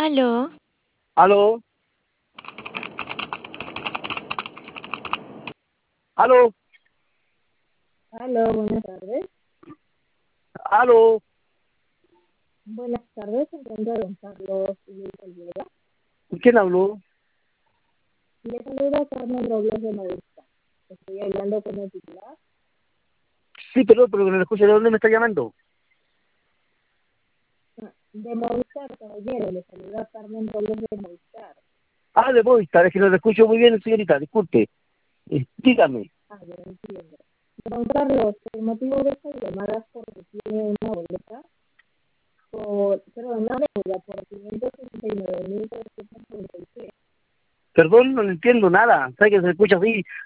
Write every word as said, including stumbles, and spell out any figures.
Aló, Aló, aló, Aló, buenas tardes. aló. Buenas tardes, se encuentra don Carlos Luis Olvera. ¿Quién habló? Le saluda Carmen Robles de Movistar. Estoy hablando con el titular Sí, perdón, pero no le escucho. ¿De dónde me está llamando? ah, de Movistar, caballero. Le saluda Carmen Robles de Movistar. Ah, de Movistar, es que no le escucho muy bien, señorita, disculpe. Eh, dígame. Ah, yo entiendo. Don Carlos, el motivo de esta llamada es porque tiene una boleta por, perdón, una deuda por quinientos sesenta y nueve mil trescientos treinta y tres. Perdón, no le entiendo nada. ¿Sabe que se escucha así